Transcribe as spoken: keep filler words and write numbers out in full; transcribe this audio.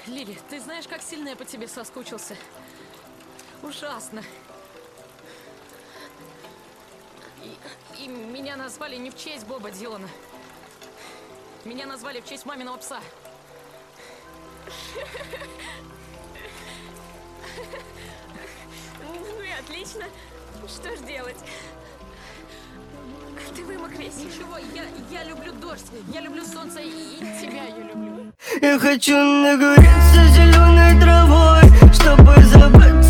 Лили, ты знаешь, как сильно я по тебе соскучился? Ужасно. И, и меня назвали не в честь Боба Дилана. Меня назвали в честь маминого пса. Ну и отлично. Что ж делать? Ты вымок весь. Ничего, я, я люблю дождь, я люблю солнце, и, и тебя я люблю. Я хочу нагореться зеленой травой, чтобы забыть